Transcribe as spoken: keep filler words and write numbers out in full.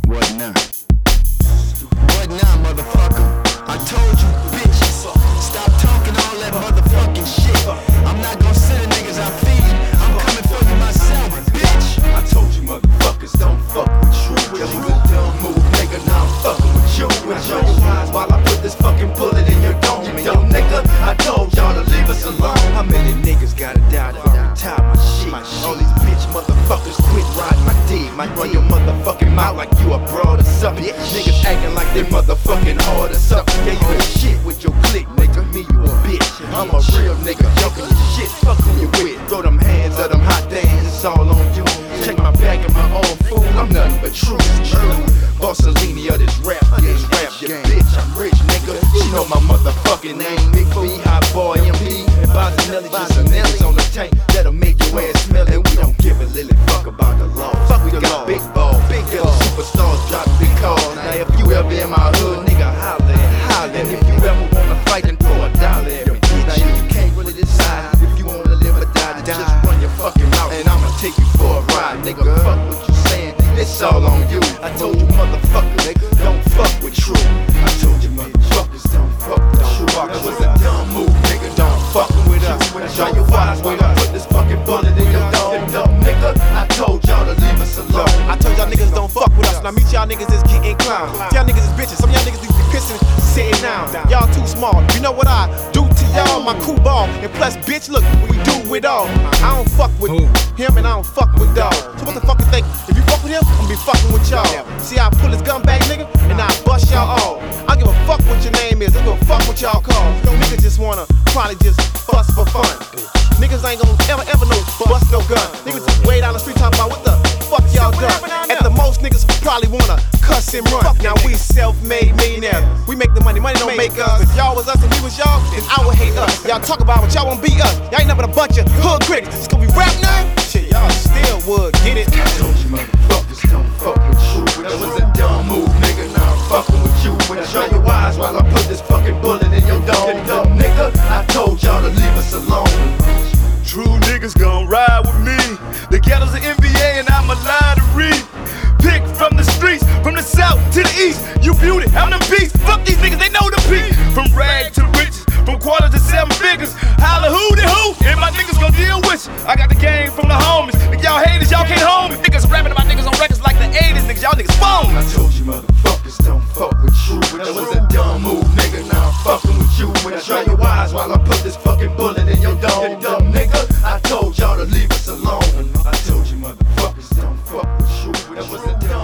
What now? What now, motherfucker? I told you, bitch. Stop talking all that motherfucking shit. I'm not gonna sit in niggas I feed. I'm coming for you myself, bitch. I told you motherfuckers don't fuck with you. That was a dumb move, nigga. Now I'm fucking with you. And show your eyes while I put this fucking bullet in your dome, you dumb nigga. I told y'all to leave us alone. How many niggas gotta die if I retire my shit? All these bitch motherfuckers quit riding my dick. Might run your motherfucking mouth like you a broad or something. Niggas acting like they motherfucking hard or something. Yeah, you ain't shit with your clique, nigga. Me, you a bitch. I'm a real nigga, jumping your shit. Fuck who you with. Throw them hands of them hot days, it's all on you. Check my bag and my own fool. I'm nothing but true. Bossellini of this rap, this rap, you bitch. I'm rich, nigga. She know my motherfucking name. Big B, Hot Boy, M P, and Bozzanelli. Just some niggas on the tank that'll make your ass smell it. We don't give a lily fuck about the law. Fuck we got big ball, big ball. Superstars drop big calls. Now if you ever in my hood, nigga, holler and holler. And if you ever wanna fight, then throw a dollar at me. Now if you can't really decide if you wanna live or die, then just run your fucking mouth and I'ma take you for a ride, nigga. Fuck what you saying, it's all on you. I told you motherfucker, nigga, don't fuck with true. I told you motherfuckers don't fuck with true. That was a dumb move, nigga. Don't fuck with us. Show your eyes when I put this fucking bullet in your dome, dumb nigga. I told y'all to leave us alone. I told y'all niggas don't fuck with us. Now meet y'all niggas is getting clown. Y'all niggas is bitches. Some of y'all niggas be pissing, sitting down. Y'all too small. You know what I do to y'all? My cool ball. And plus, bitch, look, we do it all. I don't fuck with him and I don't fuck with dog. So what the fuck you think? If you fuck with him, I'm be fucking with y'all. See, I pull his gun back, nigga, and I bust y'all all. I give a fuck what your name is. I give a fuck what y'all call. No niggas just wanna probably just fuss for fun. Niggas ain't gonna ever, ever no bust no gun. Niggas just way down the street talking about what the fuck y'all done. At the most, niggas probably wanna cuss and run. Now we self-made millionaires. We make the money, money don't make us. If y'all was us and we was y'all, then I would hate us. Y'all talk about what y'all won't be us. Y'all ain't nothing but a bunch of hood critics. It's gonna be rap now? Shit, y'all still would get it. I told you motherfuckers don't fuck with you. That was a dumb move, nigga. Now I'm fucking with you. And show your eyes while I put this fucking bullet in your dome, dumb nigga. I told y'all to leave us alone. True niggas gon' ride with me. The ghetto's an N B A and I'm a lottery. Pick from the streets, from the south to the east. You beauty, I'm the beast. Fuck these niggas, they know the peak. From rag to riches, from quarters to seven figures. Holla who the who, and my niggas gon' deal with you. I got the game from the homies. If y'all haters, y'all can't hold me. Niggas rapping about niggas on records like the eighties. Niggas, y'all niggas phone. I told you motherfuckers don't fuck with you. That was a dumb move, nigga. Now I'm fucking with you. And show your eyes while I put this fucking bullet in your dome, dumb nigga. I told y'all to leave us alone. I told you motherfuckers don't fuck with you. That was a dumb